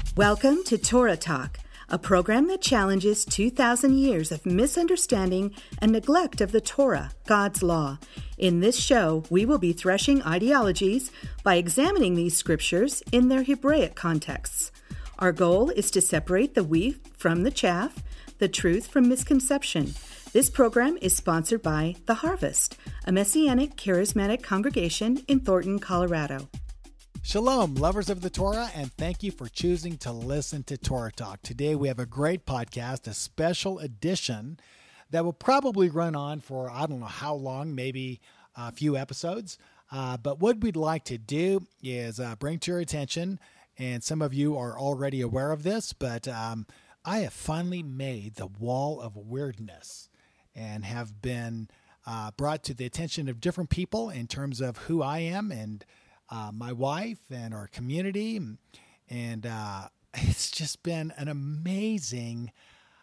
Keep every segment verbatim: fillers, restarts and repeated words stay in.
Welcome to Torah Talk, a program that challenges two thousand years of misunderstanding and neglect of the Torah, God's law. In this show, we will be threshing ideologies by examining these scriptures in their Hebraic contexts. Our goal is to separate the wheat from the chaff, the truth from misconception. This program is sponsored by The Harvest, a Messianic charismatic congregation in Thornton, Colorado. Shalom, lovers of the Torah, and thank you for choosing to listen to Torah Talk. Today we have a great podcast, a special edition that will probably run on for, I don't know how long, maybe a few episodes. Uh, but what we'd like to do is uh, bring to your attention, and some of you are already aware of this, but um, I have finally made the wall of weirdness and have been uh, brought to the attention of different people in terms of who I am and Uh, my wife and our community, and uh, it's just been an amazing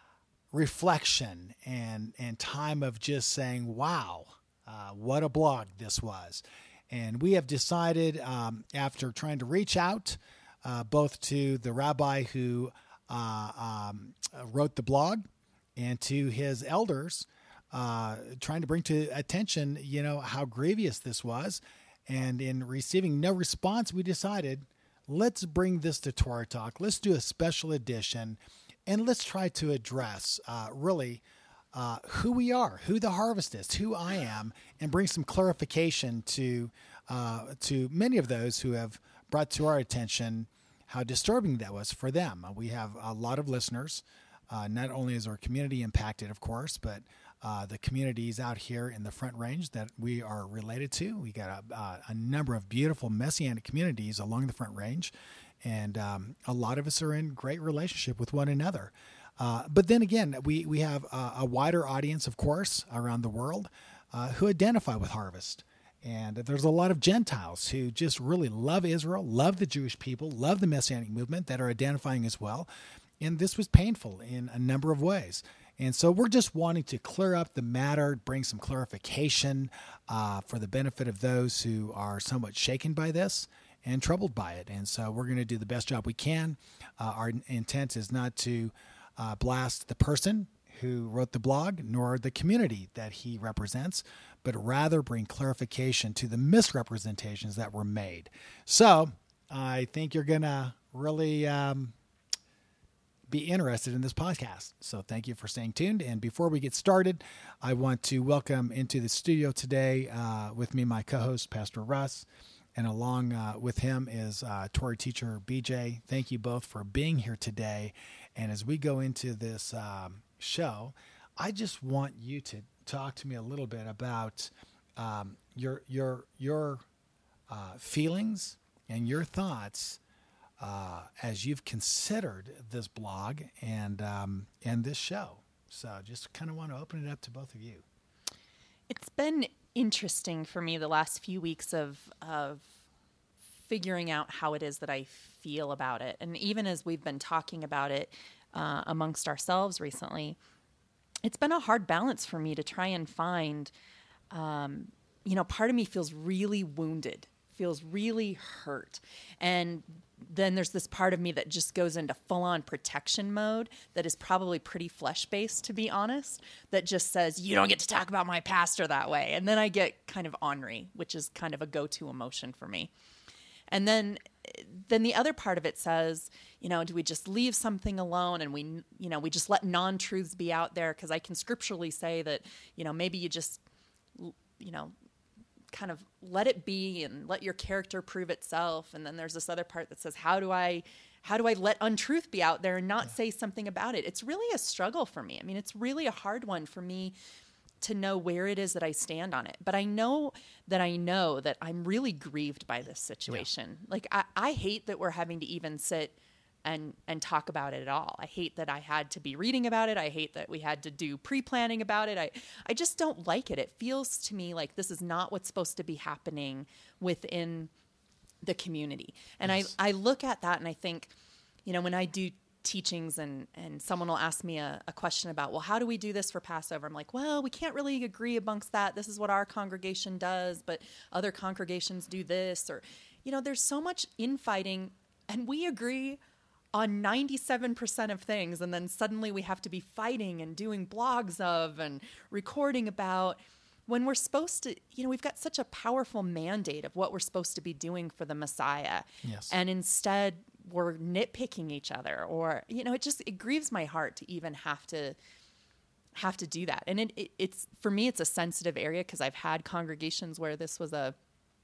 reflection and and time of just saying, wow, uh, what a blog this was. And we have decided, um, after trying to reach out uh, both to the rabbi who uh, um, wrote the blog and to his elders, uh, trying to bring to attention, you know, how grievous this was. And in receiving no response, we decided, let's bring this to Torah Talk. Let's do a special edition, and let's try to address uh, really uh, who we are, who the harvest is, who I am, and bring some clarification to uh, to many of those who have brought to our attention how disturbing that was for them. We have a lot of listeners. Uh, not only is our community impacted, of course, but Uh, the communities out here in the Front Range that we are related to. We got a, uh, a number of beautiful Messianic communities along the Front Range, and um, a lot of us are in great relationship with one another. Uh, but then again, we, we have a, a wider audience, of course, around the world uh, who identify with Harvest. And there's a lot of Gentiles who just really love Israel, love the Jewish people, love the Messianic movement that are identifying as well. And this was painful in a number of ways. And so we're just wanting to clear up the matter, bring some clarification uh, for the benefit of those who are somewhat shaken by this and troubled by it. And so we're going to do the best job we can. Uh, our intent is not to uh, blast the person who wrote the blog, nor the community that he represents, but rather bring clarification to the misrepresentations that were made. So I think you're going to really Um, be interested in this podcast. So thank you for staying tuned. And before we get started, I want to welcome into the studio today uh, with me, my co-host, Pastor Russ, and along uh, with him is uh, Torah teacher B J. Thank you both for being here today. And as we go into this um, show, I just want you to talk to me a little bit about um, your, your, your uh, feelings and your thoughts Uh, as you've considered this blog and um, and this show. So just kind of want to open it up to both of you. It's been interesting for me the last few weeks of of figuring out how it is that I feel about it. And even as we've been talking about it uh, amongst ourselves recently, it's been a hard balance for me to try and find, um, you know, part of me feels really wounded, feels really hurt. And then there's this part of me that just goes into full-on protection mode that is probably pretty flesh-based, to be honest, that just says, you don't get to talk about my pastor that way. And then I get kind of ornery, which is kind of a go-to emotion for me. And then then the other part of it says, you know, do we just leave something alone and we, you know, we just let non-truths be out there? Because I can scripturally say that, you know, maybe you just, you know, kind of let it be and let your character prove itself. And then there's this other part that says, how do I, how do I let untruth be out there and not say something about it? It's really a struggle for me. I mean, it's really a hard one for me to know where it is that I stand on it. But I know that I know that I'm really grieved by this situation. Yeah. Like I, I hate that we're having to even sit and and talk about it at all. I hate that I had to be reading about it. I hate that we had to do pre-planning about it. I, I just don't like it. It feels to me like this is not what's supposed to be happening within the community. And yes. I, I look at that and I think, you know, when I do teachings and, and someone will ask me a, a question about, well, how do we do this for Passover? I'm like, well, we can't really agree amongst that. This is what our congregation does, but other congregations do this. Or, you know, there's so much infighting, and we agree on ninety-seven percent of things, and then suddenly we have to be fighting and doing blogs of and recording about, when we're supposed to, you know, we've got such a powerful mandate of what we're supposed to be doing for the Messiah. Yes. And instead we're nitpicking each other, or, you know, it just, it grieves my heart to even have to have to do that. And it, it it's, for me, it's a sensitive area, because I've had congregations where this was a,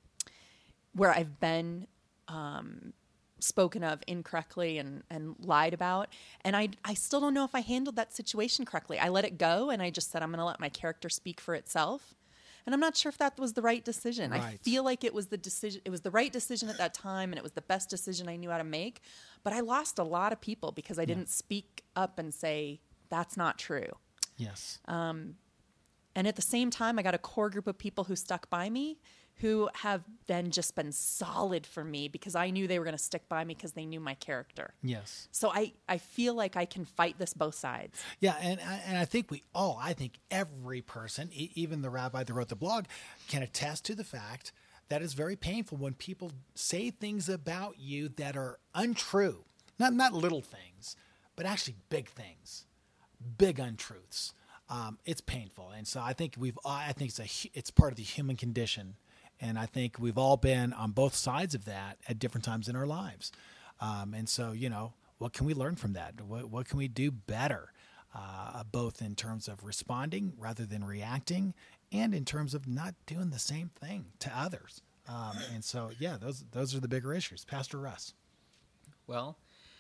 where I've been, um, spoken of incorrectly and, and lied about. And I, I still don't know if I handled that situation correctly. I let it go, and I just said, I'm going to let my character speak for itself. And I'm not sure if that was the right decision. Right. I feel like it was the decision, it was the right decision at that time, and it was the best decision I knew how to make. But I lost a lot of people because I didn't yeah. speak up and say, that's not true. Yes. Um, and at the same time, I got a core group of people who stuck by me, who have then just been solid for me, because I knew they were going to stick by me because they knew my character. Yes. So I, I feel like I can fight this both sides. Yeah, and and I think we all, I think every person, e- even the rabbi that wrote the blog, can attest to the fact that it's very painful when people say things about you that are untrue. Not not little things, but actually big things, big untruths. Um, it's painful, and so I think we've. I think it's a. It's part of the human condition. And I think we've all been on both sides of that at different times in our lives. Um, and so, you know, what can we learn from that? What, what can we do better, uh, both in terms of responding rather than reacting, and in terms of not doing the same thing to others? Um, and so, yeah, those those are the bigger issues. Pastor Russ. Well,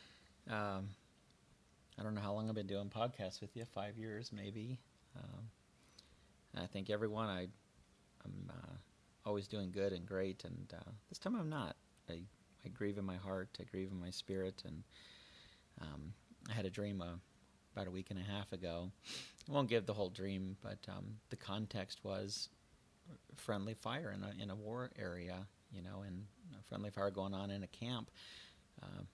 um, I don't know how long I've been doing podcasts with you, five years maybe. Um, I think everyone I, I'm... Uh, always doing good and great, and uh, this time I'm not. I, I grieve in my heart, I grieve in my spirit, and um, I had a dream uh, about a week and a half ago. I won't give the whole dream, but um, the context was friendly fire in a, in a war area, you know, and friendly fire going on in a camp uh,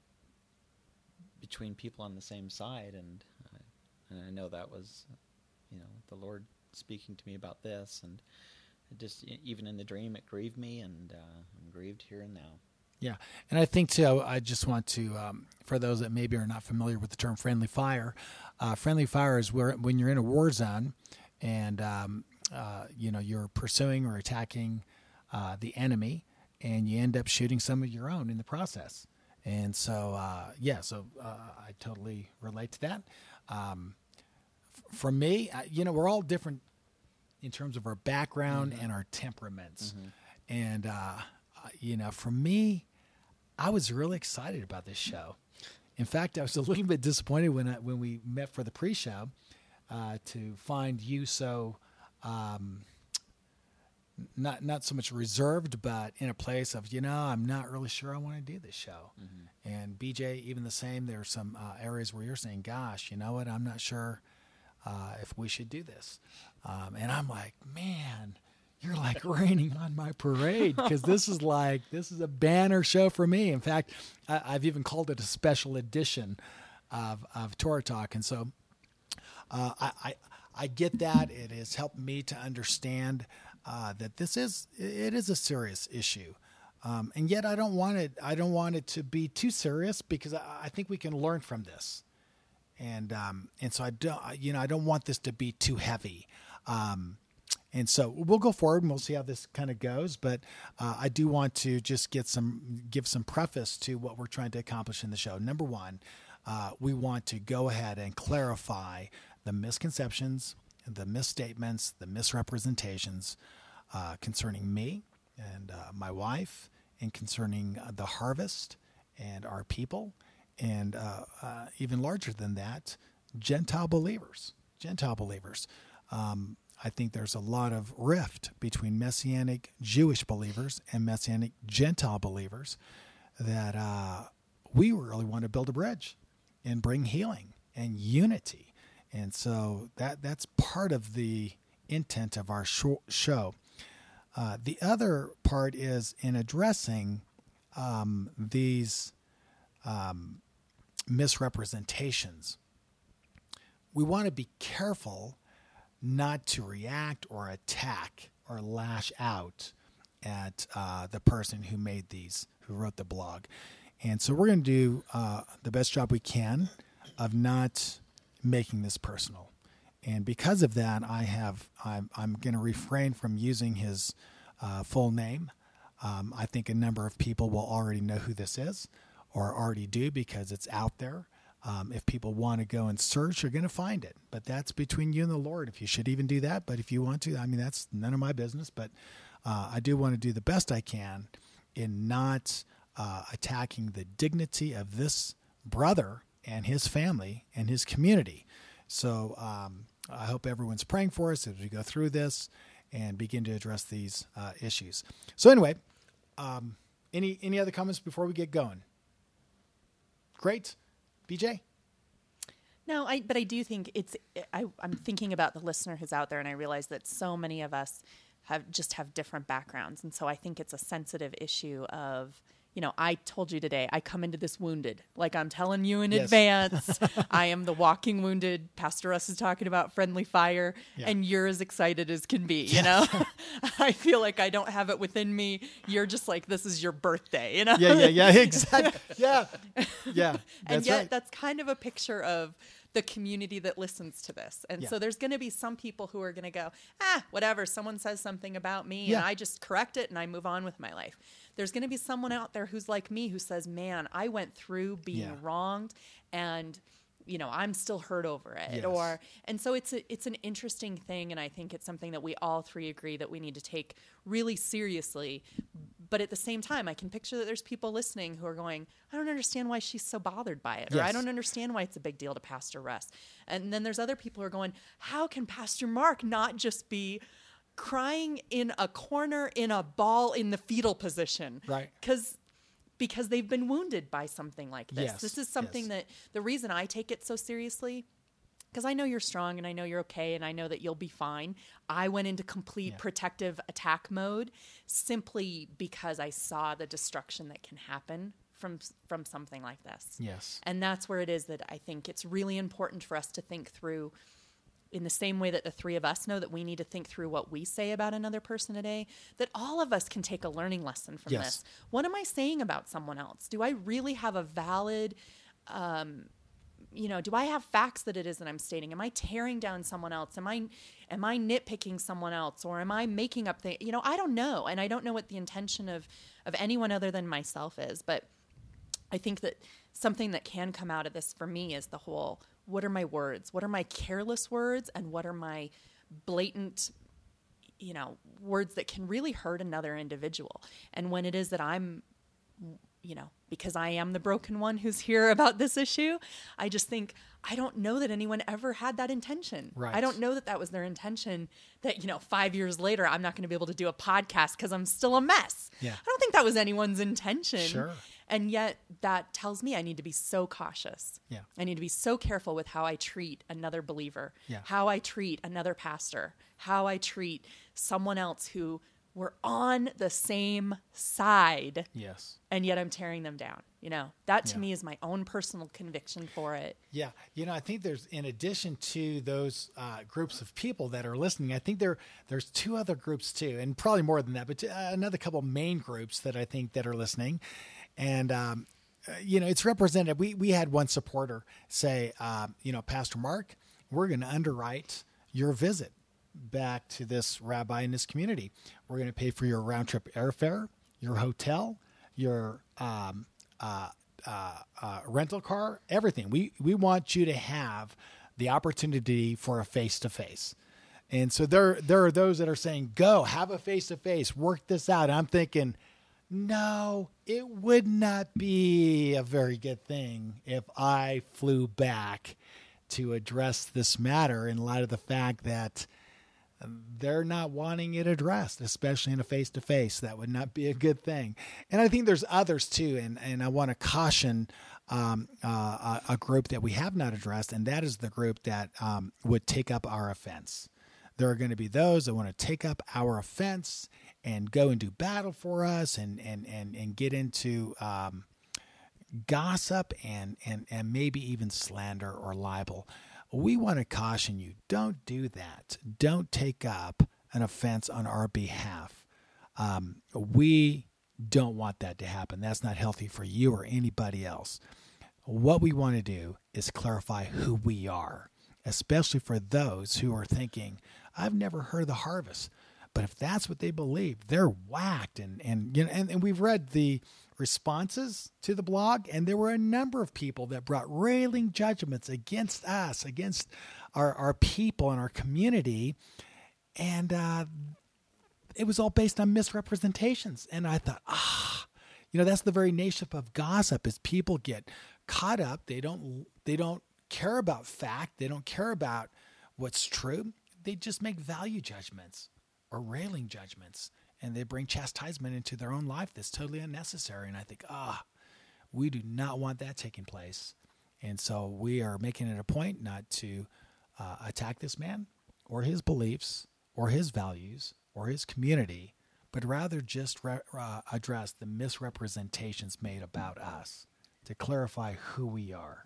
between people on the same side, and, uh, and I know that was, you know, the Lord speaking to me about this, and it just, even in the dream, it grieved me, and uh, I'm grieved here and now. Yeah, and I think, too, I just want to, um, for those that maybe are not familiar with the term friendly fire, uh, friendly fire is where when you're in a war zone and, um, uh, you know, you're pursuing or attacking uh, the enemy, and you end up shooting some of your own in the process. And so, uh, yeah, so uh, I totally relate to that. Um, f- for me, uh, you know, we're all different in terms of our background mm-hmm. and our temperaments. Mm-hmm. And, uh, you know, for me, I was really excited about this show. In fact, I was a little bit disappointed when I, when we met for the pre-show uh, to find you so um, not not so much reserved, but in a place of, you know, I'm not really sure I want to do this show. Mm-hmm. And B J, even the same, there are some uh, areas where you're saying, gosh, you know what, I'm not sure uh, if we should do this. Um, and I'm like, man, you're like raining on my parade, because this is like, this is a banner show for me. In fact, I, I've even called it a special edition of, of Torah Talk. And so uh, I, I, I get that. It has helped me to understand uh, that this is, it is a serious issue. Um, and yet I don't want it, I don't want it to be too serious, because I, I think we can learn from this. And, um, and so I don't, you know, I don't want this to be too heavy. Um, and so we'll go forward and we'll see how this kind of goes. But uh, I do want to just get some, give some preface to what we're trying to accomplish in the show. Number one, uh, we want to go ahead and clarify the misconceptions, the misstatements, the misrepresentations uh, concerning me and uh, my wife, and concerning uh, the harvest and our people, and uh, uh, even larger than that, Gentile believers. Gentile believers. Um, I think there's a lot of rift between Messianic Jewish believers and Messianic Gentile believers that uh, we really want to build a bridge and bring healing and unity. And so that that's part of the intent of our show. Uh, the other part is in addressing um, these um, misrepresentations. We want to be careful not to react or attack or lash out at uh, the person who made these, who wrote the blog. And so we're going to do uh, the best job we can of not making this personal. And because of that, I have I'm, I'm going to refrain from using his uh, full name. Um, I think a number of people will already know who this is, or already do, because it's out there. Um, if people want to go and search, you're going to find it. But that's between you and the Lord, if you should even do that. But if you want to, I mean, that's none of my business. But uh, I do want to do the best I can in not uh, attacking the dignity of this brother and his family and his community. So um, I hope everyone's praying for us as we go through this and begin to address these uh, issues. So anyway, um, any any other comments before we get going? Great. B J? No, I, but I do think it's, I, I'm thinking about the listener who's out there, and I realize that so many of us have just have different backgrounds. And so I think it's a sensitive issue of, you know, I told you today, I come into this wounded. Like I'm telling you in Yes. advance, I am the walking wounded. Pastor Russ is talking about friendly fire, Yeah. and you're as excited as can be, you know? I feel like I don't have it within me. You're just like, this is your birthday, you know? Yeah, yeah, yeah, exactly. Yeah, yeah. That's and yet right. that's kind of a picture of the community that listens to this. And Yeah. so there's going to be some people who are going to go, ah, whatever, someone says something about me Yeah. and I just correct it and I move on with my life. There's going to be someone out there who's like me who says, man, I went through being Yeah. wronged and you know, I'm still hurt over it. Yes. Or, and so it's a, it's an interesting thing. And I think it's something that we all three agree that we need to take really seriously. But at the same time, I can picture that there's people listening who are going, I don't understand why she's so bothered by it. Or Yes. I don't understand why it's a big deal to Pastor Russ. And then there's other people who are going, how can Pastor Mark not just be crying in a corner in a ball in the fetal position? Right. Because because they've been wounded by something like this. Yes, This is something yes. that the reason I take it so seriously, because I know you're strong and I know you're okay and I know that you'll be fine. I went into complete Yeah. protective attack mode simply because I saw the destruction that can happen from from something like this. Yes. And that's where it is that I think it's really important for us to think through, in the same way that the three of us know that we need to think through what we say about another person today, that all of us can take a learning lesson from Yes. this. What am I saying about someone else? Do I really have a valid, um, you know, do I have facts that it is that I'm stating? Am I tearing down someone else? Am I, am I nitpicking someone else? Or am I making up things? You know, I don't know. And I don't know what the intention of, of anyone other than myself is. But I think that something that can come out of this for me is the whole, what are my words? What are my careless words? And what are my blatant, you know, words that can really hurt another individual? And when it is that I'm, you know, because I am the broken one who's here about this issue, I just think, I don't know that anyone ever had that intention. Right. I don't know that that was their intention, that, you know, five years later, I'm not going to be able to do a podcast because I'm still a mess. Yeah. I don't think that was anyone's intention. Sure. And yet that tells me I need to be so cautious. Yeah. I need to be so careful with how I treat another believer, Yeah. how I treat another pastor, how I treat someone else who we're on the same side, Yes. and yet I'm tearing them down. You know, that to Yeah. me is my own personal conviction for it. Yeah. You know, I think there's, in addition to those uh, groups of people that are listening, I think there there's two other groups too, and probably more than that, but uh, another couple main groups that I think that are listening. And, um, uh, you know, it's represented. We, we had one supporter say, um, you know, Pastor Mark, we're going to underwrite your visit back to this rabbi in this community. We're going to pay for your round trip airfare, your hotel, your um, uh, uh, uh, rental car, everything. We we want you to have the opportunity for a face to face. And so there there are those that are saying, go have a face to face, work this out. And I'm thinking, no, it would not be a very good thing if I flew back to address this matter in light of the fact that they're not wanting it addressed, especially in a face-to-face. That would not be a good thing. And I think there's others too. And, and I want to caution um, uh, a, a group that we have not addressed, and that is the group that um, would take up our offense. There are going to be those that want to take up our offense and go and do battle for us and, and, and, and get into um, gossip and, and, and maybe even slander or libel. We want to caution you, don't do that. Don't take up an offense on our behalf. Um, we don't want that to happen. That's not healthy for you or anybody else. What we want to do is clarify who we are, especially for those who are thinking, I've never heard of the harvest. But if that's what they believe, they're whacked. And, and, you know, and, and we've read the responses to the blog, and there were a number of people that brought railing judgments against us, against our, our people and our community. And uh, it was all based on misrepresentations. And I thought, ah, you know, that's the very nature of gossip, is people get caught up. They don't, they don't care about fact. They don't care about what's true. They just make value judgments or railing judgments, and they bring chastisement into their own life that's totally unnecessary. And I think, ah, we do not want that taking place. And so we are making it a point not to uh, attack this man or his beliefs or his values or his community, but rather just re- uh, address the misrepresentations made about us to clarify who we are.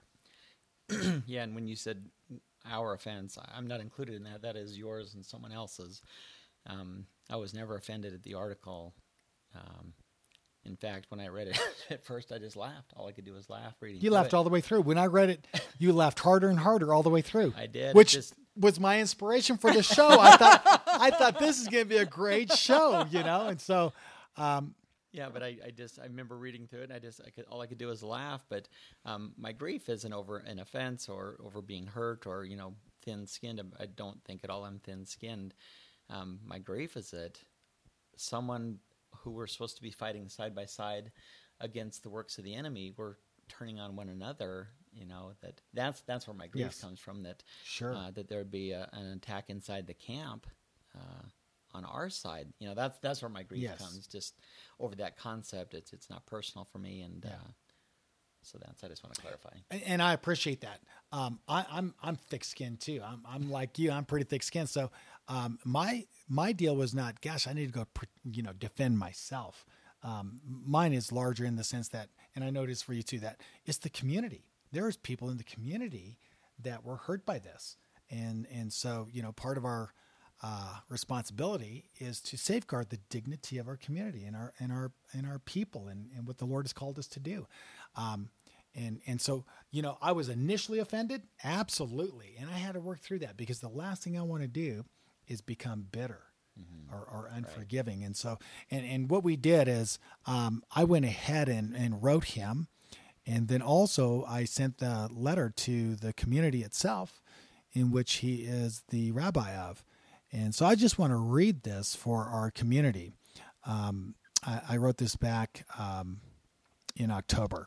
Yeah, and when you said our offense, I'm not included in that. That is yours and someone else's. Um, I was never offended at the article. Um, in fact, when I read it at first, I just laughed. All I could do was laugh reading. You laughed it. all the way through. When I read it, you laughed harder and harder all the way through. I did. Which just... was my inspiration for the show. I thought I thought this is going to be a great show, you know. And so, um, yeah, but I, I just I remember reading through it, and I just I could, all I could do was laugh. But um, my grief isn't over an offense or over being hurt or you know thin-skinned. I don't think at all I'm thin-skinned. Um, my grief is that someone who we're supposed to be fighting side by side against the works of the enemy, we're turning on one another. You know that that's that's where my grief yes. comes from. That sure uh, that there would be a, an attack inside the camp uh, on our side. You know that's that's where my grief yes. comes. Just over that concept, it's it's not personal for me, and yeah. uh, so that's I just want to clarify. And, and I appreciate that. Um, I, I'm I'm thick-skinned too. I'm I'm like you. I'm pretty thick-skinned. So um, my my deal was not, gosh, I need to go, you know, defend myself. Um, mine is larger in the sense that, and I noticed for you too, that it's the community. There's people in the community that were hurt by this, and and so you know, part of our uh, responsibility is to safeguard the dignity of our community and our and our and our people and, and what the Lord has called us to do. Um, And and so, you know, I was initially offended, absolutely. And I had to work through that because the last thing I want to do is become bitter mm-hmm. or, or unforgiving. Right. And so, and, and what we did is um, I went ahead and, and wrote him. And then also I sent the letter to the community itself in which he is the rabbi of. And so I just want to read this for our community. Um, I, I wrote this back um, in October.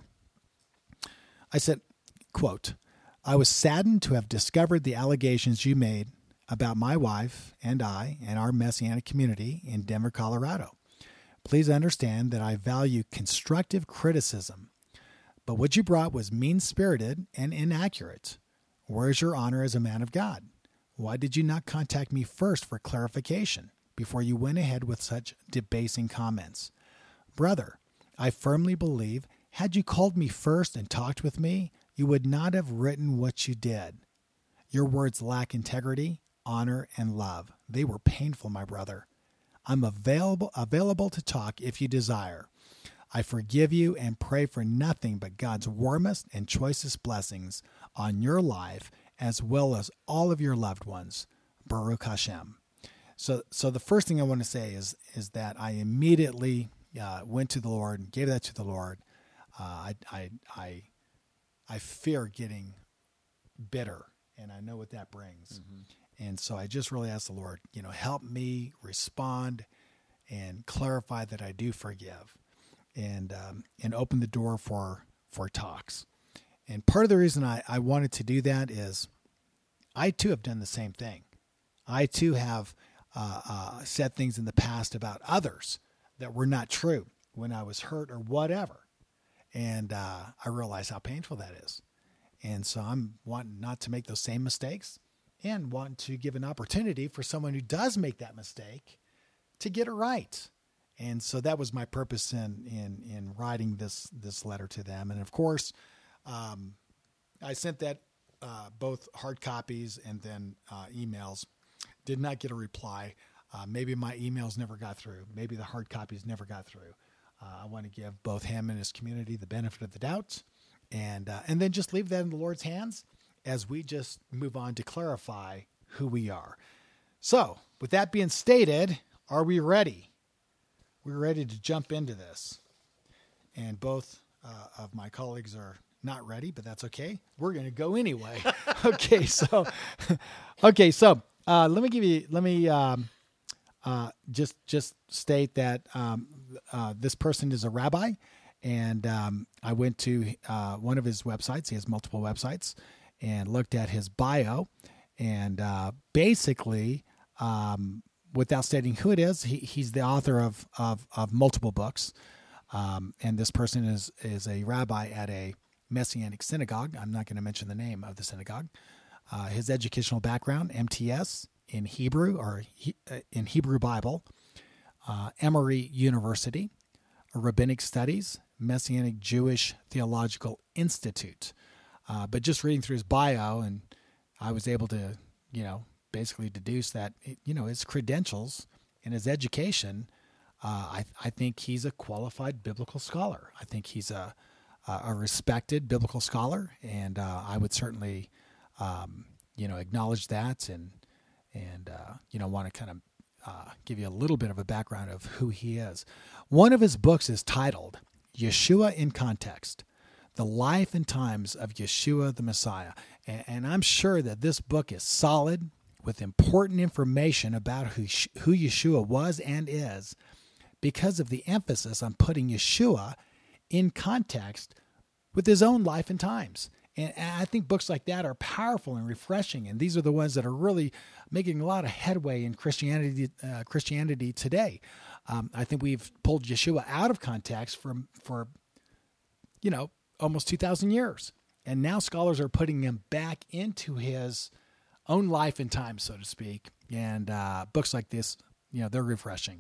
I said, quote, I was saddened to have discovered the allegations you made about my wife and I and our Messianic community in Denver, Colorado. Please understand that I value constructive criticism, but what you brought was mean-spirited and inaccurate. Where is your honor as a man of God? Why did you not contact me first for clarification before you went ahead with such debasing comments? Brother, I firmly believe had you called me first and talked with me, you would not have written what you did. Your words lack integrity, honor, and love. They were painful, my brother. I'm available available to talk if you desire. I forgive you and pray for nothing but God's warmest and choicest blessings on your life as well as all of your loved ones. Baruch Hashem. So so the first thing I want to say is, is that I immediately uh, went to the Lord and gave that to the Lord. Uh, I, I, I, I fear getting bitter, and I know what that brings. Mm-hmm. And so I just really asked the Lord, you know, help me respond and clarify that I do forgive, and um, and open the door for for talks. And part of the reason I, I wanted to do that is I too have done the same thing. I too have uh, uh, said things in the past about others that were not true when I was hurt or whatever. And uh, I realize how painful that is. And so I'm wanting not to make those same mistakes and want to give an opportunity for someone who does make that mistake to get it right. And so that was my purpose in in, in writing this this letter to them. And of course, um, I sent that uh, both hard copies and then uh, emails. Did not get a reply. Uh, maybe my emails never got through. Maybe the hard copies never got through. Uh, I want to give both him and his community the benefit of the doubt, and uh, and then just leave that in the Lord's hands as we just move on to clarify who we are. So, with that being stated, are we ready? We're ready to jump into this. And both uh, of my colleagues are not ready, but that's okay. We're going to go anyway. okay, so, okay, so uh, let me give you. Let me um, uh, just just state that um, uh, this person is a rabbi, and um, I went to uh, one of his websites. He has multiple websites, and looked at his bio, and uh, basically, um, without stating who it is, he, he's the author of of, of multiple books. Um, and this person is, is a rabbi at a Messianic synagogue. I'm not going to mention the name of the synagogue. Uh, his educational background, M T S in Hebrew or he, uh, in Hebrew Bible, uh, Emory University, Rabbinic Studies, Messianic Jewish Theological Institute. Uh, but just reading through his bio, and I was able to, you know, basically deduce that, you know, his credentials and his education, Uh, I, I think he's a qualified biblical scholar. I think he's a a respected biblical scholar, and uh, I would certainly, um, you know, acknowledge that, and and uh, you know, want to kind of uh, give you a little bit of a background of who he is. One of his books is titled "Yeshua in Context: The Life and Times of Yeshua the Messiah," and, and I'm sure that this book is solid with important information about who who Yeshua was and is, because of the emphasis on putting Yeshua in context with his own life and times. And I think books like that are powerful and refreshing, and these are the ones that are really making a lot of headway in Christianity uh, Christianity today. Um, I think we've pulled Yeshua out of context for, for you know, almost two thousand years. And now scholars are putting him back into his own life and time, so to speak. And uh, books like this, you know, they're refreshing.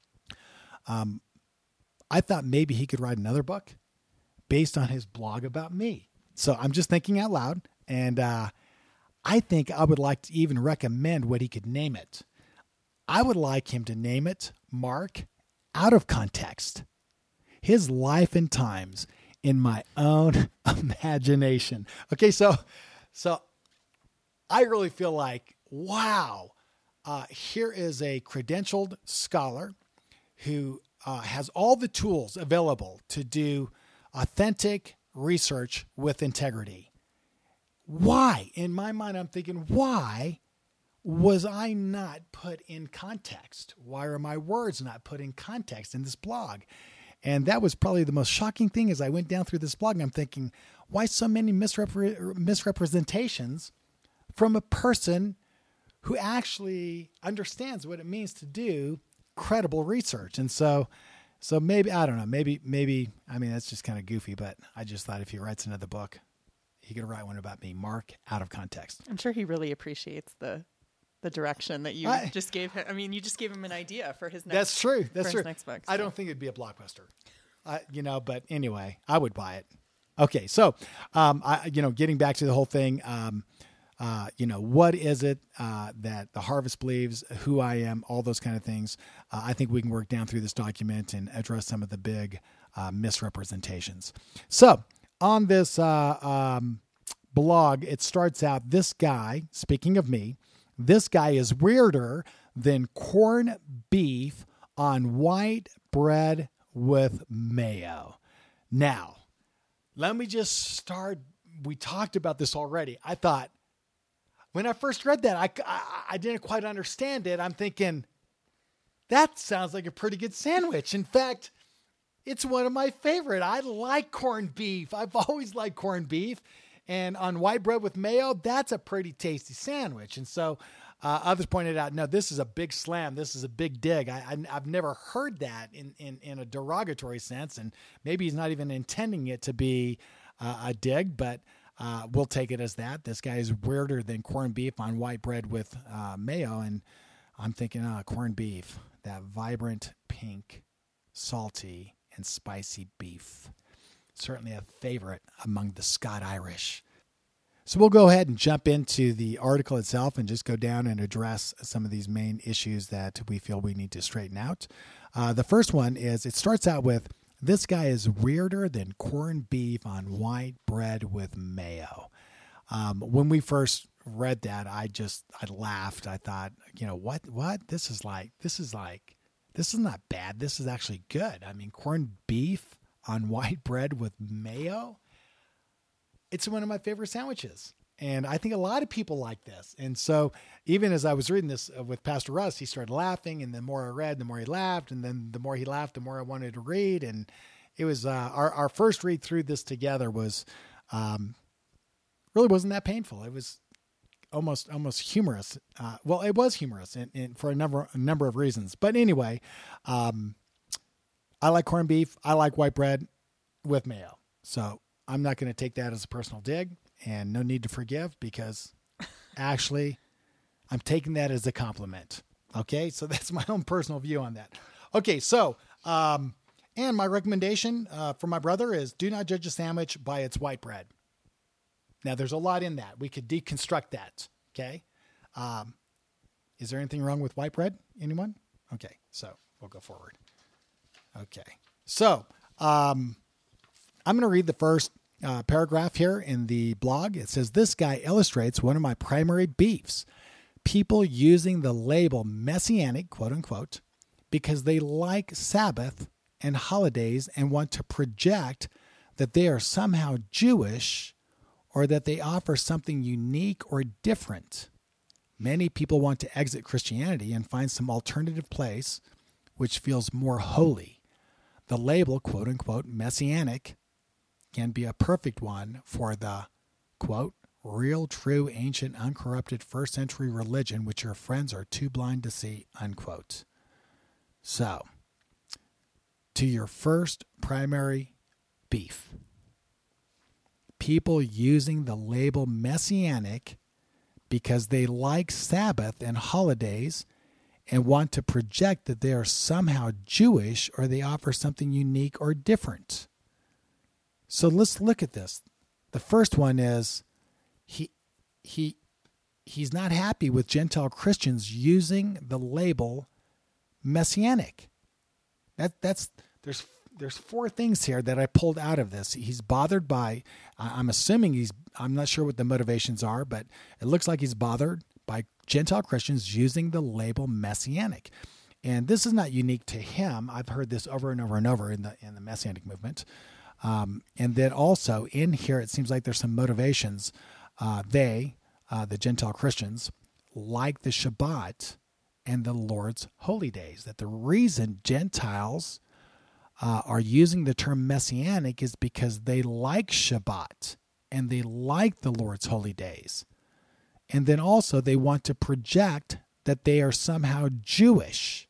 Um, I thought maybe he could write another book based on his blog about me. So I'm just thinking out loud, and uh, I think I would like to even recommend what he could name it. I would like him to name it Mark Out of Context: His Life and Times in My Own Imagination. Okay, so so I really feel like, wow, uh, here is a credentialed scholar who uh, has all the tools available to do authentic research with integrity. Why? In my mind, I'm thinking, why was I not put in context? Why are my words not put in context in this blog? And that was probably the most shocking thing as I went down through this blog. And I'm thinking, why so many misrepre- misrepresentations from a person who actually understands what it means to do credible research? And so, so maybe, I don't know, maybe, maybe, I mean, that's just kind of goofy, but I just thought if he writes another book, he could write one about me, Mark Out of Context. I'm sure he really appreciates the the direction that you I, just gave him. I mean, you just gave him an idea for his next That's true. That's true. Next book, so. I don't think it'd be a blockbuster, uh, you know, but anyway, I would buy it. Okay. So, um, I, you know, getting back to the whole thing, um, Uh, you know, what is it uh, that the Harvest believes, who I am, all those kind of things. Uh, I think we can work down through this document and address some of the big uh, misrepresentations. So on this uh, um, blog, it starts out, this guy, speaking of me, this guy is weirder than corned beef on white bread with mayo. Now, let me just start. We talked about this already. I thought, when I first read that, I, I, I didn't quite understand it. I'm thinking, that sounds like a pretty good sandwich. In fact, it's one of my favorite. I like corned beef. I've always liked corned beef. And on white bread with mayo, that's a pretty tasty sandwich. And so uh, others pointed out, no, this is a big slam. This is a big dig. I, I, I've never heard that in, in, in a derogatory sense. And maybe he's not even intending it to be uh, a dig, but Uh, we'll take it as that. This guy is weirder than corned beef on white bread with uh, mayo. And I'm thinking, ah, oh, corned beef, that vibrant, pink, salty, and spicy beef. Certainly a favorite among the Scott Irish. So we'll go ahead and jump into the article itself and just go down and address some of these main issues that we feel we need to straighten out. Uh, the first one is, it starts out with, This guy is weirder than corned beef on white bread with mayo. Um, when we first read that, I just, I laughed. I thought, you know, what, what? This is like, this is like, this is not bad. This is actually good. I mean, corned beef on white bread with mayo. It's one of my favorite sandwiches. And I think a lot of people like this. And so even as I was reading this with Pastor Russ, he started laughing. And the more I read, the more he laughed. And then the more he laughed, the more I wanted to read. And it was uh, our, our first read through this together was um, really wasn't that painful. It was almost almost humorous. Uh, well, it was humorous and, and for a number, a number of reasons. But anyway, um, I like corned beef. I like white bread with mayo. So I'm not going to take that as a personal dig. And no need to forgive because actually I'm taking that as a compliment. Okay. So that's my own personal view on that. Okay. So, um, and my recommendation uh, for my brother is do not judge a sandwich by its white bread. Now there's a lot in that. We could deconstruct that. Okay. Um, is there anything wrong with white bread? Anyone? Okay. So we'll go forward. Okay. So, um, I'm going to read the first Uh, paragraph here in the blog. It says, this guy illustrates one of my primary beefs. People using the label messianic, quote unquote, because they like Sabbath and holidays and want to project that they are somehow Jewish or that they offer something unique or different. Many people want to exit Christianity and find some alternative place which feels more holy. The label, quote unquote, messianic can be a perfect one for the, quote, real, true, ancient, uncorrupted first century religion which your friends are too blind to see, unquote. So, to your first primary beef, people using the label messianic because they like Sabbath and holidays and want to project that they are somehow Jewish or they offer something unique or different. So let's look at this. The first one is he he he's not happy with Gentile Christians using the label messianic. That that's there's there's four things here that I pulled out of this. He's bothered by I'm assuming he's I'm not sure what the motivations are, but it looks like he's bothered by Gentile Christians using the label messianic. And this is not unique to him. I've heard this over and over and over in the in the messianic movement. Um, and then also in here, it seems like there's some motivations. Uh, they, uh, the Gentile Christians, like the Shabbat and the Lord's holy days. That the reason Gentiles uh, are using the term messianic is because they like Shabbat and they like the Lord's holy days. And then also they want to project that they are somehow Jewish,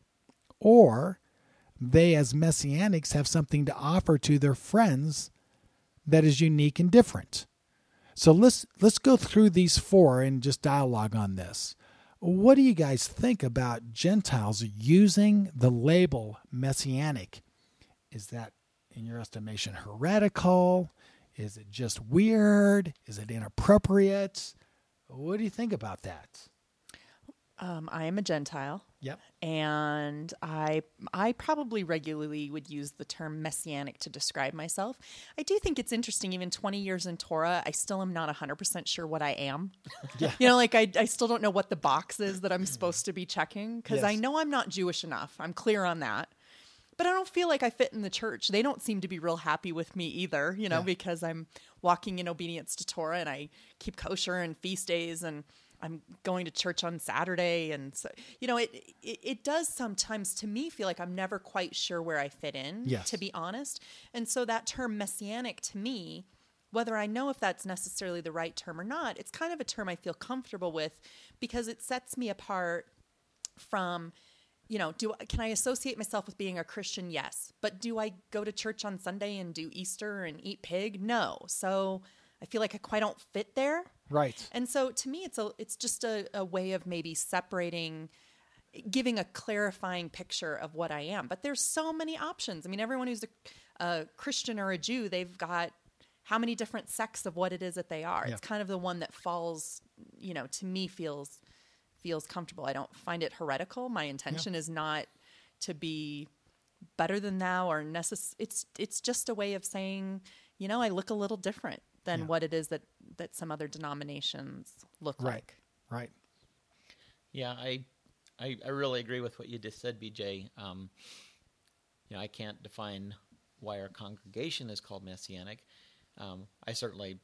or they, as messianics, have something to offer to their friends that is unique and different. So let's let's go through these four and just dialogue on this. What do you guys think about Gentiles using the label messianic? Is that, in your estimation, heretical? Is it just weird? Is it inappropriate? What do you think about that? Um, I am a Gentile. Yep. And I I probably regularly would use the term messianic to describe myself. I do think it's interesting, even twenty years in Torah, I still am not one hundred percent sure what I am. Yeah. You know, like I, I still don't know what the box is that I'm supposed to be checking, because yes. I know I'm not Jewish enough. I'm clear on that. But I don't feel like I fit in the church. They don't seem to be real happy with me either, you know, yeah. because I'm walking in obedience to Torah and I keep kosher and feast days and I'm going to church on Saturday. And so, you know, it, it, it does sometimes to me feel like I'm never quite sure where I fit in, yes. to be honest. And so that term messianic to me, whether I know if that's necessarily the right term or not, it's kind of a term I feel comfortable with because it sets me apart from, you know, do can I associate myself with being a Christian? Yes. But do I go to church on Sunday and do Easter and eat pig? No. So I feel like I quite don't fit there. Right. And so to me, it's a it's just a, a way of maybe separating, giving a clarifying picture of what I am. But there's so many options. I mean, everyone who's a, a Christian or a Jew, they've got how many different sects of what it is that they are. Yeah. It's kind of the one that falls, you know, to me feels feels comfortable. I don't find it heretical. My intention yeah. is not to be better than thou or necess- it's it's just a way of saying, you know, I look a little different than Yeah. what it is that, that some other denominations look Right. like. Right. Yeah, I, I, I really agree with what you just said, B J. Um, you know, I can't define why our congregation is called Messianic. Um, I certainly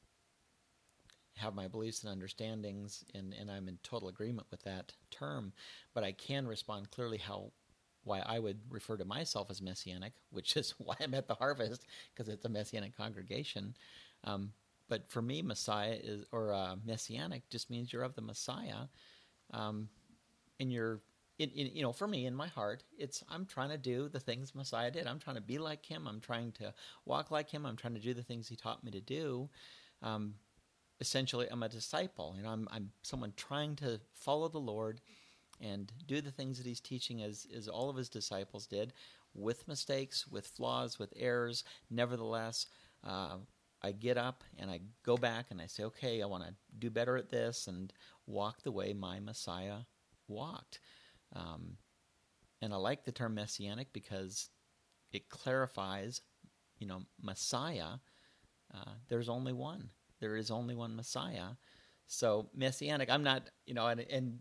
have my beliefs and understandings, and, and I'm in total agreement with that term. But I can respond clearly how why I would refer to myself as Messianic, which is why I'm at the Harvest, because it's a Messianic congregation. Um, but for me, Messiah is or uh, Messianic just means you're of the Messiah. Um, and you're, in, in, you know, for me, in my heart, it's I'm trying to do the things Messiah did. I'm trying to be like him. I'm trying to walk like him. I'm trying to do the things he taught me to do. Um, essentially, I'm a disciple. You know, I'm I'm someone trying to follow the Lord and do the things that he's teaching as, as all of his disciples did, with mistakes, with flaws, with errors. Nevertheless, uh, I get up and I go back and I say, okay, I want to do better at this and walk the way my Messiah walked. Um, and I like the term Messianic because it clarifies, you know, Messiah. Uh, there's only one. There is only one Messiah. So Messianic, I'm not, you know, and, and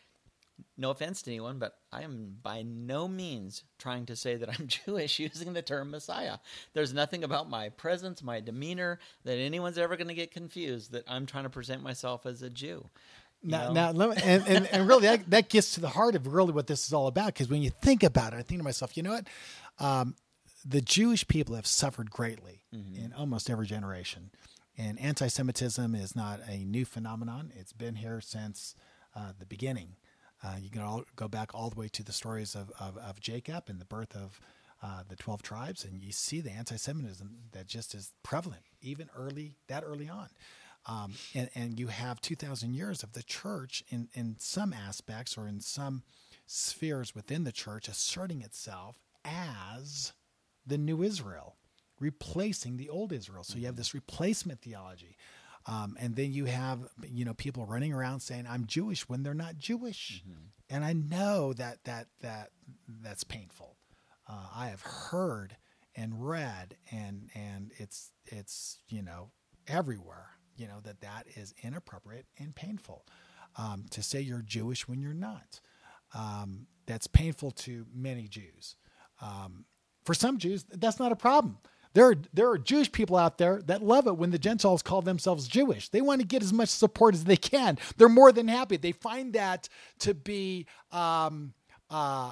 no offense to anyone, but I am by no means trying to say that I'm Jewish using the term Messiah. There's nothing about my presence, my demeanor, that anyone's ever going to get confused that I'm trying to present myself as a Jew. Now, now, let me, and, and, and really, that, that gets to the heart of really what this is all about. Because when you think about it, I think to myself, you know what? Um, the Jewish people have suffered greatly mm-hmm. in almost every generation. And anti-Semitism is not a new phenomenon. It's been here since uh, the beginning. Uh, you can all go back all the way to the stories of, of, of Jacob and the birth of uh, the twelve tribes, and you see the anti-Semitism that just is prevalent, even early, that early on. Um, and, and you have two thousand years of the church in, in some aspects or in some spheres within the church asserting itself as the new Israel, replacing the old Israel. So you have this replacement theology. Um, and then you have, you know, people running around saying, I'm Jewish when they're not Jewish. Mm-hmm. And I know that that that that's painful. Uh, I have heard and read, and and it's it's you know everywhere, you know, that that is inappropriate and painful. Um, to say you're Jewish when you're not, um, that's painful to many Jews. Um, for some Jews, that's not a problem. There are, there are Jewish people out there that love it when the Gentiles call themselves Jewish. They want to get as much support as they can. They're more than happy. They find that to be um, uh,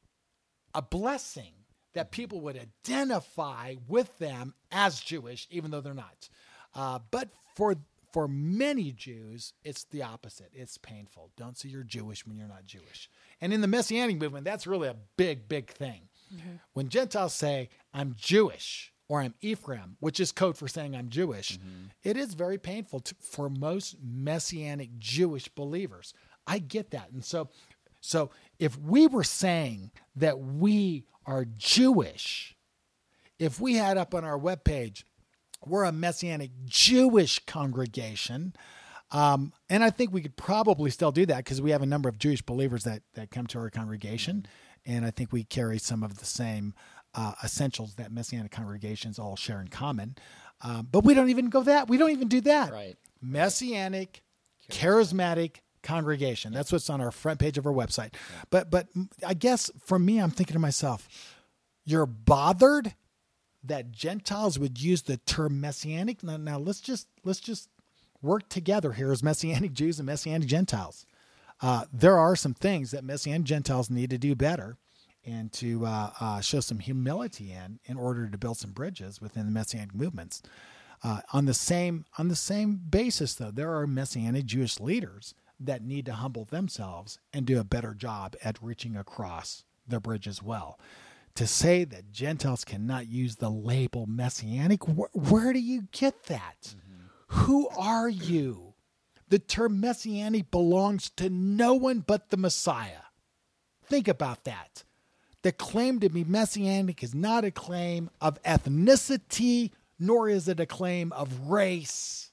a blessing that people would identify with them as Jewish, even though they're not. Uh, but for for many Jews, it's the opposite. It's painful. Don't say you're Jewish when you're not Jewish. And in the Messianic movement, that's really a big, big thing. Mm-hmm. When Gentiles say, I'm Jewish, or I'm Ephraim, which is code for saying I'm Jewish, mm-hmm. it is very painful to, for most Messianic Jewish believers. I get that. And so, so if we were saying that we are Jewish, if we had up on our webpage, we're a Messianic Jewish congregation, um, and I think we could probably still do that because we have a number of Jewish believers that, that come to our congregation, mm-hmm. and I think we carry some of the same Uh, essentials that Messianic congregations all share in common. Um, but we don't even go that. We don't even do that. Right. Messianic, charismatic congregation. That's what's on our front page of our website. Yeah. But but I guess for me, I'm thinking to myself, you're bothered that Gentiles would use the term Messianic? Now, now let's just let's just work together here as Messianic Jews and Messianic Gentiles. Uh, there are some things that Messianic Gentiles need to do better and to uh, uh, show some humility in, in order to build some bridges within the Messianic movements. Uh, on the same on the same basis, though, there are Messianic Jewish leaders that need to humble themselves and do a better job at reaching across the bridge as well. To say that Gentiles cannot use the label Messianic, wh- where do you get that? Mm-hmm. Who are you? The term Messianic belongs to no one but the Messiah. Think about that. The claim to be Messianic is not a claim of ethnicity, nor is it a claim of race.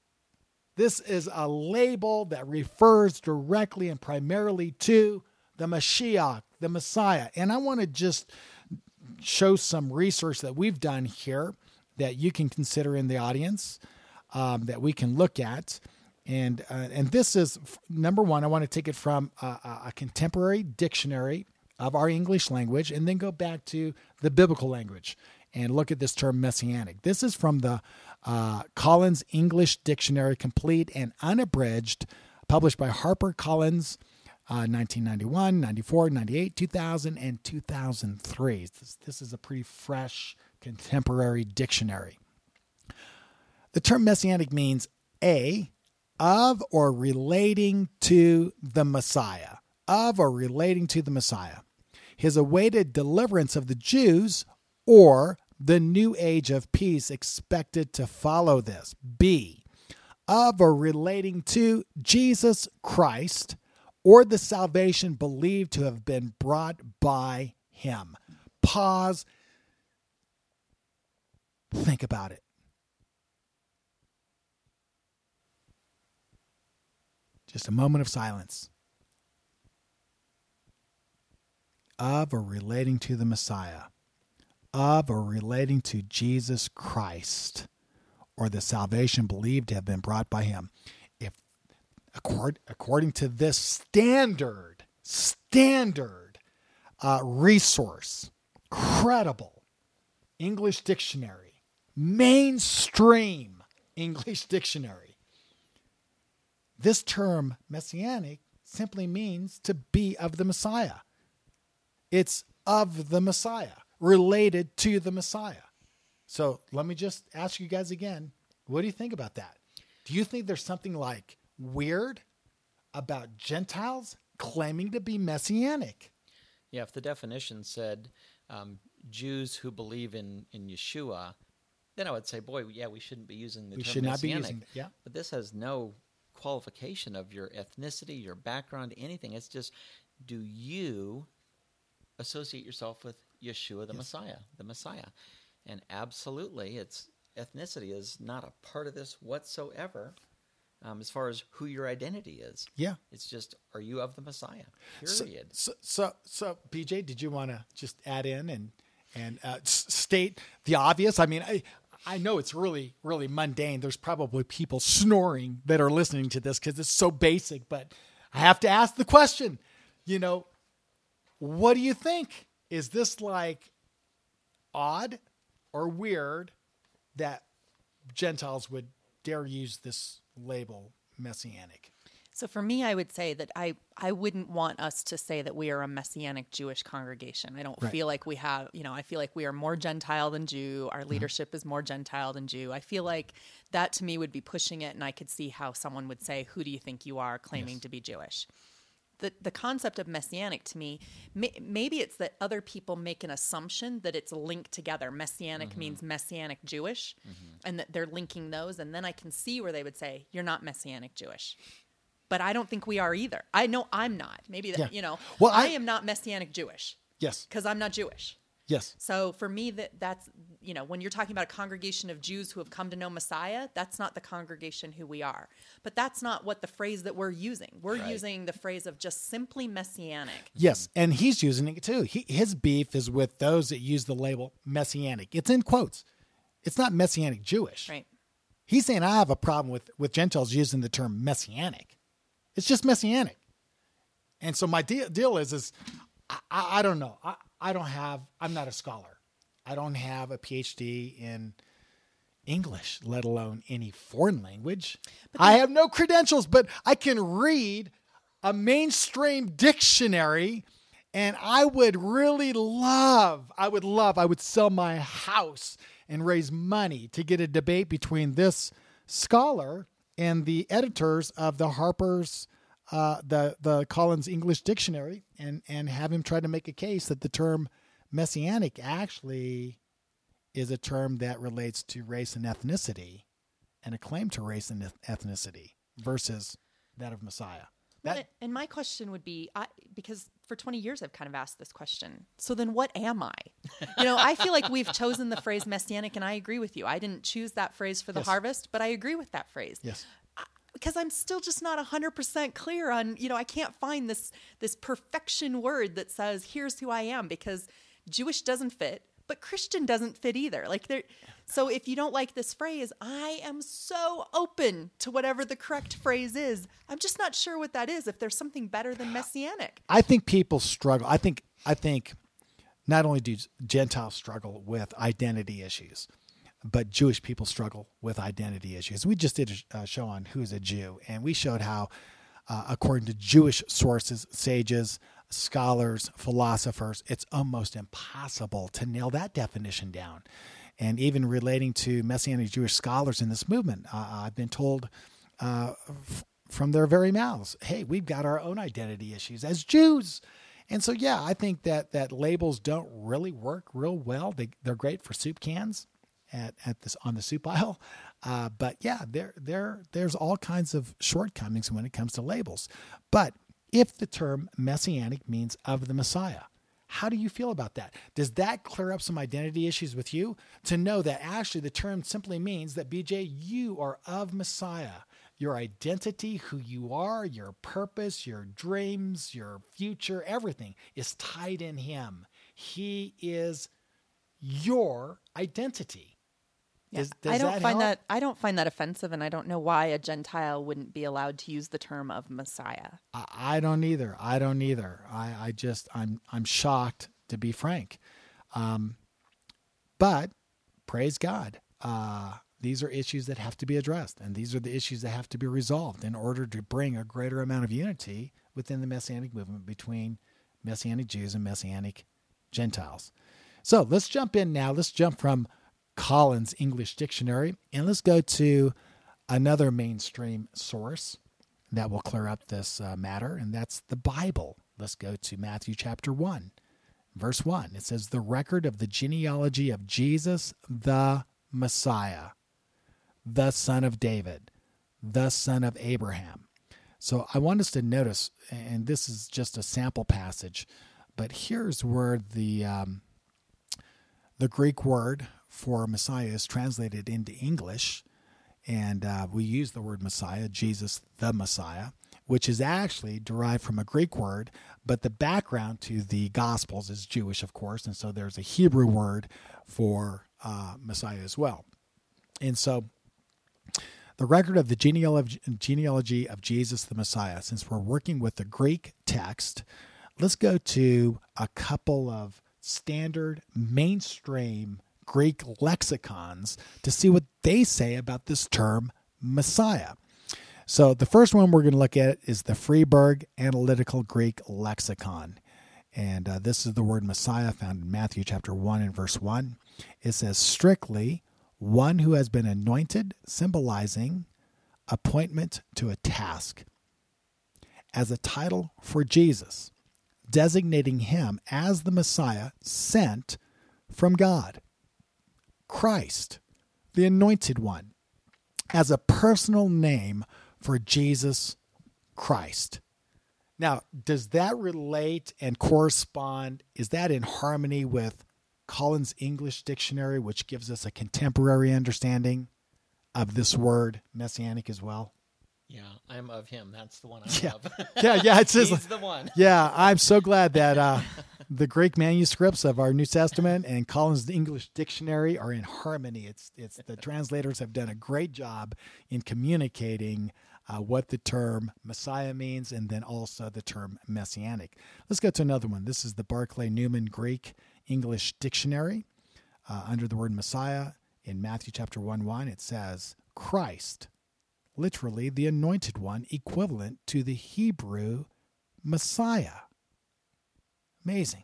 This is a label that refers directly and primarily to the Mashiach, the Messiah. And I want to just show some research that we've done here that you can consider in the audience, um, that we can look at. And uh, and this is, number one, I want to take it from a, a contemporary dictionary of our English language and then go back to the biblical language and look at this term messianic. This is from the uh, Collins English Dictionary, complete and unabridged, published by HarperCollins, uh, nineteen ninety-one, ninety-four, ninety-eight, two thousand, and two thousand three. This, this is a pretty fresh contemporary dictionary. The term messianic means A, of or relating to the Messiah, of or relating to the Messiah, his awaited deliverance of the Jews, or the new age of peace expected to follow this. B, of or relating to Jesus Christ, or the salvation believed to have been brought by him. Pause. Think about it. Just a moment of silence. Of or relating to the Messiah, of or relating to Jesus Christ, or the salvation believed to have been brought by him. If accord, according to this standard, standard uh, resource, credible English dictionary, mainstream English dictionary, this term messianic simply means to be of the Messiah. It's of the Messiah, related to the Messiah. So let me just ask you guys again, what do you think about that? Do you think there's something like weird about Gentiles claiming to be messianic? Yeah, if the definition said um, Jews who believe in, in Yeshua, then I would say, boy, yeah, we shouldn't be using the we term should not messianic. be using it. Yeah. But this has no qualification of your ethnicity, your background, anything. It's just, do you associate yourself with Yeshua, the yes. Messiah, the Messiah? And absolutely, it's ethnicity is not a part of this whatsoever, um, as far as who your identity is. Yeah. It's just, are you of the Messiah? Period. So, so, so, so B J, did you want to just add in and and uh, s- state the obvious? I mean, I, I know it's really, really mundane. There's probably people snoring that are listening to this because it's so basic, but I have to ask the question, you know, what do you think? Is this like odd or weird that Gentiles would dare use this label messianic? So for me, I would say that I, I wouldn't want us to say that we are a Messianic Jewish congregation. I don't right. feel like we have, you know, I feel like we are more Gentile than Jew. Our leadership mm-hmm. is more Gentile than Jew. I feel like that to me would be pushing it, and I could see how someone would say, who do you think you are, claiming yes. to be Jewish? The the concept of Messianic to me, may, maybe it's that other people make an assumption that it's linked together. Messianic mm-hmm. means Messianic Jewish, mm-hmm. and that they're linking those, and then I can see where they would say, you're not Messianic Jewish. But I don't think we are either. I know I'm not. Maybe that, yeah. you know, well, I, I am not Messianic Jewish. Yes. Because I'm not Jewish. Yes. So for me, that that's, you know, when you're talking about a congregation of Jews who have come to know Messiah, that's not the congregation who we are. But that's not what the phrase that we're using. We're right. using the phrase of just simply Messianic. Yes, and he's using it too. He, his beef is with those that use the label Messianic. It's in quotes. It's not Messianic Jewish. Right. He's saying I have a problem with, with Gentiles using the term Messianic. It's just Messianic. And so my deal, deal is, is I, I, I don't know. I, I don't have, I'm not a scholar. I don't have a P H D in English, let alone any foreign language. But I have no credentials, but I can read a mainstream dictionary, and I would really love, I would love, I would sell my house and raise money to get a debate between this scholar and the editors of the Harper's, uh, the the Collins English Dictionary, and and have him try to make a case that the term Messianic actually is a term that relates to race and ethnicity, and a claim to race and ethnicity versus that of Messiah. That, and my question would be, I, because for twenty years I've kind of asked this question. So then what am I? You know, I feel like we've chosen the phrase Messianic, and I agree with you. I didn't choose that phrase for the yes. harvest, but I agree with that phrase. Yes. I, because I'm still just not one hundred percent clear on, you know, I can't find this this perfection word that says, here's who I am, because Jewish doesn't fit, but Christian doesn't fit either. Like there, so if you don't like this phrase, I am so open to whatever the correct phrase is. I'm just not sure what that is. If there's something better than messianic. I think people struggle. I think, I think not only do Gentiles struggle with identity issues, but Jewish people struggle with identity issues. We just did a show on who's a Jew, and we showed how, uh, according to Jewish sources, sages, scholars, philosophers, it's almost impossible to nail that definition down. And even relating to Messianic Jewish scholars in this movement, uh, I've been told uh, f- from their very mouths, hey, we've got our own identity issues as Jews. And so, yeah, I think that that labels don't really work real well. They, they're great for soup cans at, at this on the soup aisle. Uh, but, yeah, there there there's all kinds of shortcomings when it comes to labels. But if the term messianic means of the Messiah, how do you feel about that? Does that clear up some identity issues with you? To know that actually the term simply means that, B J, you are of Messiah. Your identity, who you are, your purpose, your dreams, your future, everything is tied in him. He is your identity. Yeah. Does, does I don't that find help? that I don't find that offensive, and I don't know why a Gentile wouldn't be allowed to use the term of Messiah. I, I don't either. I don't either. I, I just I'm I'm shocked, to be frank. Um, but praise God. Uh, these are issues that have to be addressed, and these are the issues that have to be resolved in order to bring a greater amount of unity within the Messianic movement between Messianic Jews and Messianic Gentiles. So let's jump in now. Let's jump from Collins English Dictionary, and let's go to another mainstream source that will clear up this uh, matter, and that's the Bible. Let's go to Matthew chapter one, verse one. It says, the record of the genealogy of Jesus, the Messiah, the son of David, the son of Abraham. So I want us to notice, and this is just a sample passage, but here's where the um, the Greek word for Messiah is translated into English, and uh, we use the word Messiah, Jesus the Messiah, which is actually derived from a Greek word, but the background to the Gospels is Jewish, of course, and so there's a Hebrew word for uh, Messiah as well. And so the record of the genealogy, genealogy of Jesus the Messiah, since we're working with the Greek text, let's go to a couple of standard mainstream Greek lexicons to see what they say about this term Messiah. So the first one we're going to look at is the Freeburg Analytical Greek Lexicon. And uh, this is the word Messiah found in Matthew chapter one and verse one. It says, strictly one who has been anointed, symbolizing appointment to a task. As a title for Jesus, designating him as the Messiah sent from God. Christ, the Anointed One, as a personal name for Jesus Christ. Now, does that relate and correspond? Is that in harmony with Collins English Dictionary, which gives us a contemporary understanding of this word, messianic, as well? Yeah, I'm of him. That's the one I Yeah. love. Yeah, yeah, it's just, He's the one. Yeah, I'm so glad that uh, the Greek manuscripts of our New Testament and Collins English Dictionary are in harmony. It's it's the translators have done a great job in communicating uh, what the term Messiah means, and then also the term messianic. Let's go to another one. This is the Barclay Newman Greek English Dictionary. Uh, under the word Messiah in Matthew chapter one one, it says Christ. Literally, the anointed one, equivalent to the Hebrew Messiah. Amazing.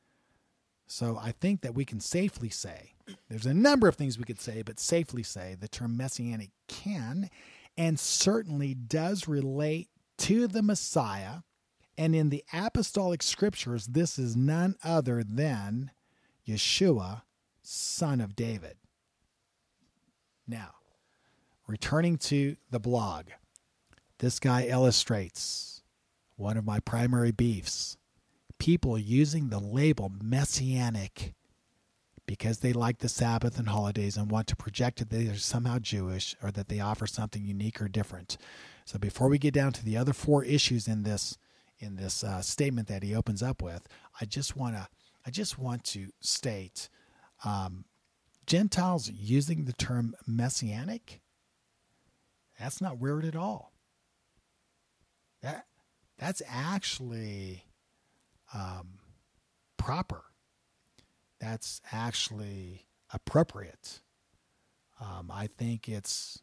So I think that we can safely say, there's a number of things we could say, but safely say the term messianic can and certainly does relate to the Messiah. And in the apostolic scriptures, this is none other than Yeshua, son of David. Now, returning to the blog, this guy illustrates one of my primary beefs. People using the label messianic because they like the Sabbath and holidays and want to project that they are somehow Jewish or that they offer something unique or different. So before we get down to the other four issues in this in this uh, statement that he opens up with, I just want to I just want to state um, Gentiles using the term messianic, that's not weird at all. That That's actually um, proper. That's actually appropriate. Um, I think it's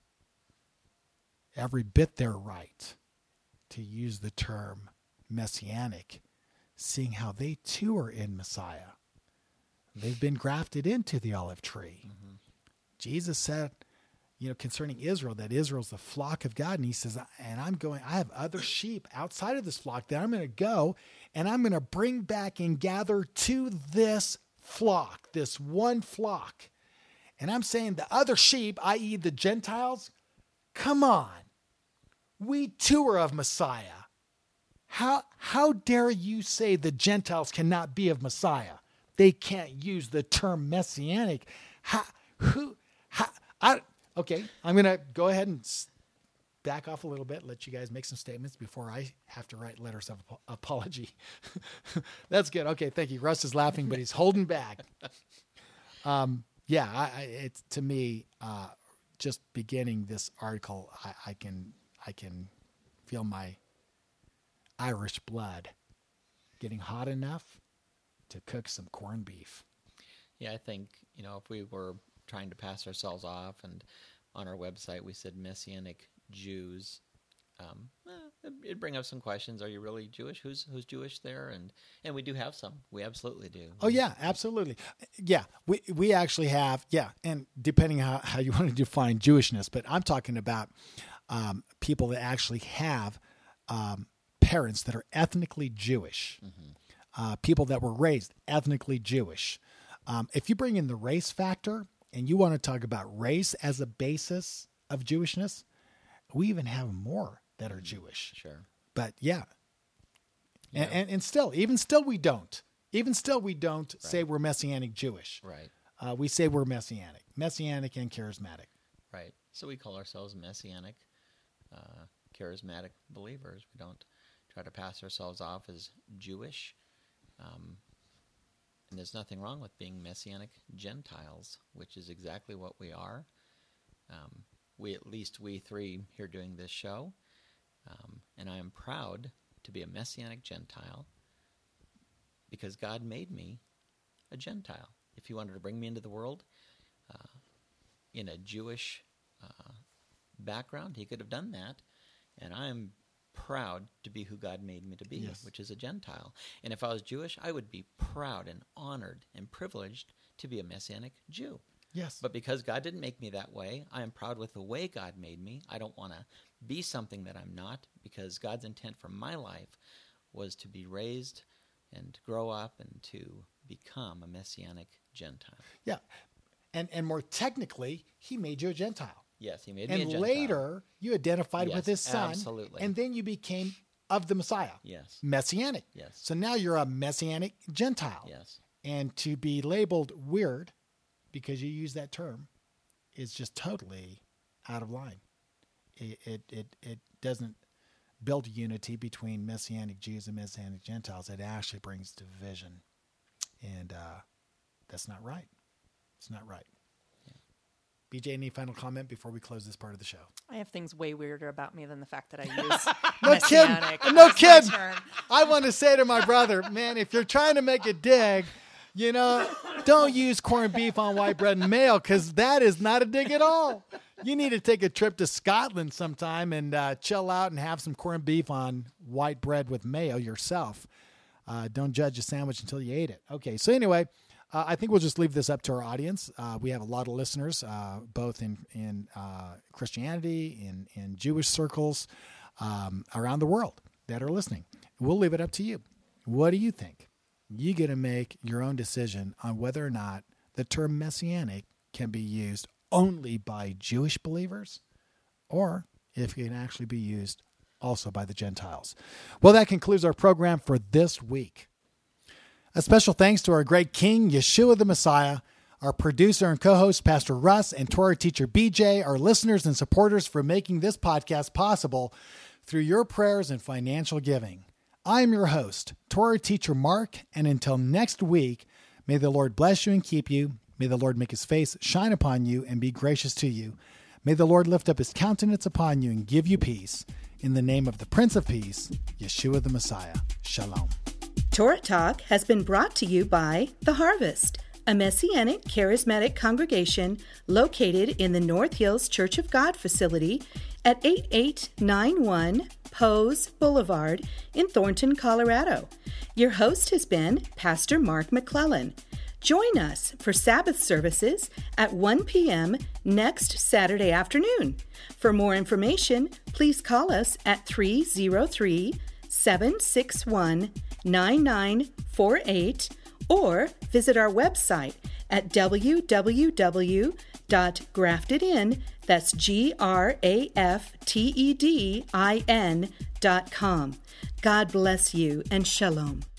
every bit their right to use the term messianic, seeing how they too are in Messiah. They've been grafted into the olive tree. Mm-hmm. Jesus said, you know, concerning Israel, that Israel's the flock of God. And he says, and I'm going, I have other sheep outside of this flock that I'm going to go and I'm going to bring back and gather to this flock, this one flock. And I'm saying the other sheep, that is the Gentiles, come on. We too are of Messiah. How, how dare you say the Gentiles cannot be of Messiah? They can't use the term messianic. How, who, how, I, okay, I'm going to go ahead and back off a little bit, let you guys make some statements before I have to write letters of apology. That's good. Okay, thank you. Russ is laughing, but he's holding back. Um, yeah, I, I, it's to me, uh, just beginning this article, I, I can I can feel my Irish blood getting hot enough to cook some corned beef. Yeah, I think, you know, if we were trying to pass ourselves off and on our website we said Messianic Jews, um, eh, it'd bring up some questions. Are you really Jewish? Who's who's Jewish there? And and we do have some. We absolutely do. Oh, yeah, absolutely. Yeah, we we actually have, yeah, and depending on how, how you want to define Jewishness, but I'm talking about um, people that actually have um, parents that are ethnically Jewish, mm-hmm. uh, people that were raised ethnically Jewish. Um, if you bring in the race factor and you want to talk about race as a basis of Jewishness, we even have more that are Jewish. Sure. But yeah. yeah. And, and and still, even still we don't. Even still we don't right. say we're Messianic Jewish. Right. Uh, we say we're Messianic. Messianic and charismatic. Right. So we call ourselves Messianic, uh, charismatic believers. We don't try to pass ourselves off as Jewish. Um, and there's nothing wrong with being Messianic Gentiles, which is exactly what we are. Um, we, at least we three here doing this show. Um, and I am proud to be a Messianic Gentile because God made me a Gentile. If he wanted to bring me into the world uh, in a Jewish uh, background, he could have done that. And I am proud to be who God made me to be, yes. which is a Gentile. And if I was Jewish, I would be proud and honored and privileged to be a Messianic Jew. Yes. But because God didn't make me that way, I am proud with the way God made me. I don't want to be something that I'm not, because God's intent for my life was to be raised and grow up and to become a Messianic Gentile. Yeah. And and more technically, he made you a Gentile. Yes, he made me and a Gentile. And later, you identified yes, with his son. Absolutely. And then you became of the Messiah. Yes. Messianic. Yes. So now you're a Messianic Gentile. Yes. And to be labeled weird because you use that term is just totally out of line. It it it, it doesn't build unity between Messianic Jews and Messianic Gentiles. It actually brings division. And uh, that's not right. It's not right. Yeah. B J, any final comment before we close this part of the show? I have things way weirder about me than the fact that I use no Messianic. Kidding. No kidding. I want to say to my brother, man, if you're trying to make a dig, you know, don't use corned beef on white bread and mayo, because that is not a dig at all. You need to take a trip to Scotland sometime and uh, chill out and have some corned beef on white bread with mayo yourself. Uh, don't judge a sandwich until you ate it. Okay, so anyway, uh, I think we'll just leave this up to our audience. Uh, we have a lot of listeners, uh, both in in uh, Christianity, in in Jewish circles, um, around the world that are listening. We'll leave it up to you. What do you think? You get to make your own decision on whether or not the term Messianic can be used only by Jewish believers, or if it can actually be used also by the Gentiles. Well, that concludes our program for this week. A special thanks to our great King, Yeshua the Messiah, our producer and co-host, Pastor Russ, and Torah teacher B J, our listeners and supporters for making this podcast possible through your prayers and financial giving. I'm your host, Torah teacher Mark, and until next week, May the Lord bless you and keep you. May the Lord make his face shine upon you and be gracious to you. May the Lord lift up his countenance upon you and give you peace. In the name of the Prince of Peace, Yeshua the Messiah. Shalom. Torah Talk has been brought to you by The Harvest, a Messianic charismatic congregation located in the North Hills Church of God facility at eighty-eight ninety-one Pose Boulevard in Thornton, Colorado. Your host has been Pastor Mark McClellan. Join us for Sabbath services at one p.m. next Saturday afternoon. For more information, please call us at three oh three, seven six one, nine nine four eight or visit our website at w w w dot grafted in, that's G R A F T E D I N dot com. God bless you and shalom.